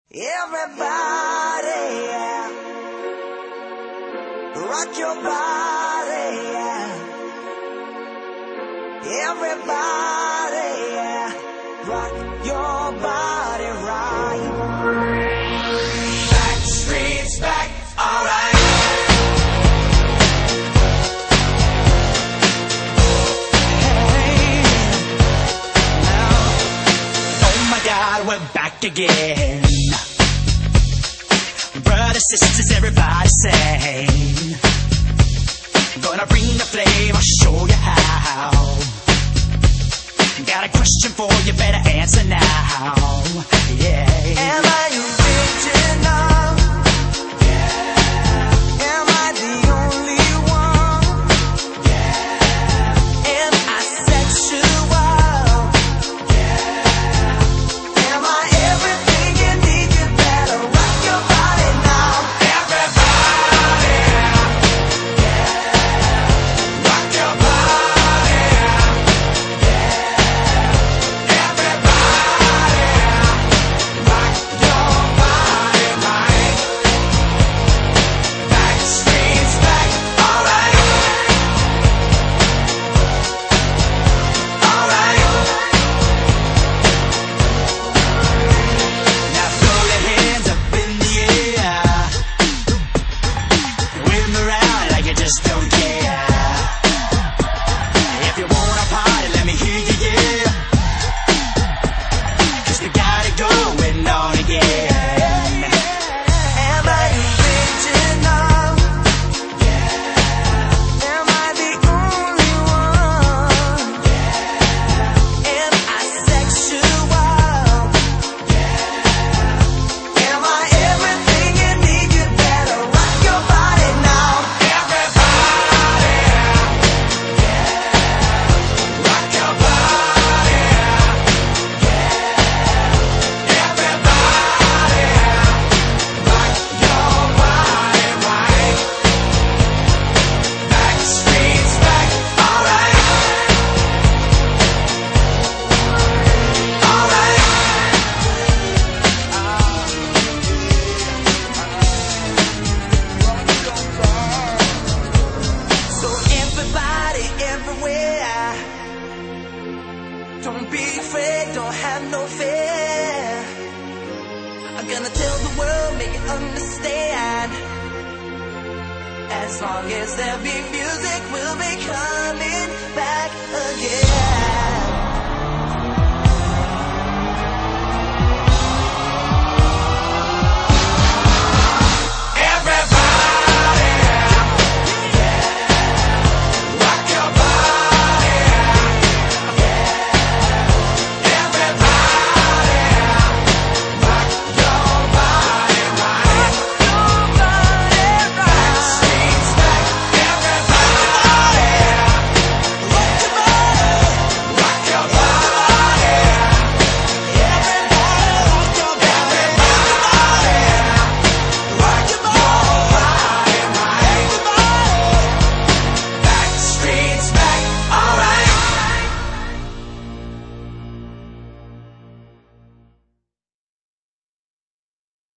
Everybody, yeah. Rock your body, yeah. Everybody, yeah. Rock your body right. Back streets back, alright. Hey, now, oh my God, we're back again. Brothers, sisters, everybody sing. Gonna bring the flame, I'll show you how. Got a question for you, better answer now. Yeah. Am I original? Yeah. Am I the only one? Yeah. Am I sexual? Yeah. Am I everything you need? You better rock your body now. Everybody, yeah. Rock your body, yeah. Everybody, rock your body right. Back streets back, alright. Alright. Now throw your hands up in the air. Wave 'em around like you just don't care. If you wanna party, let me hear you, yeah. 'Cause we got it going on again. Am I original? Yeah. Am I the only one? Yeah. Am I sexual? Yeah. Am I everything you need? You better rock your body now. Everybody, yeah. Rock your body, yeah. Everybody, rock your body right. Back streets back, alright. Alright. So everybody, everywhere, don't be afraid, don't have no fear. I'm gonna tell the world, make it understand. As long as there be music, we'll be kind.